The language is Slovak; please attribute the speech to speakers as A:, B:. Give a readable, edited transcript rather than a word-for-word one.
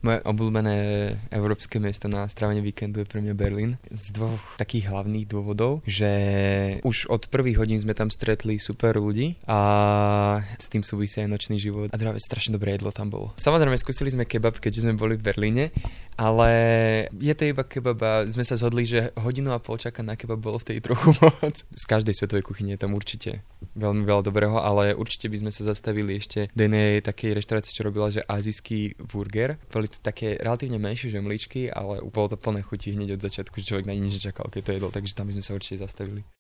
A: Moje obľúbené európske miesto na strávenie víkendu je pre mňa Berlín. Z dvoch takých hlavných dôvodov, že už od prvých hodín sme tam stretli super ľudí a s tým súvisí aj nočný život. A druhá vec, strašne dobré jedlo tam bolo. Samozrejme, skúsili sme kebab, keďže sme boli v Berlíne, ale je to iba kebab a sme sa zhodli, že hodinu a pol čakať na kebab bolo vtedy trochu moc. Z každej svetovej kuchyne je tam určite veľmi veľa dobrého, ale určite by sme sa zastavili ešte do jednej takej reštaurácie, čo robila, že azijský burger. Boli to také relatívne menšie žemličky, ale bolo to plné chutí hneď od začiatku, že človek na nič nečakal, keď to jedol, takže tam by sme sa určite zastavili.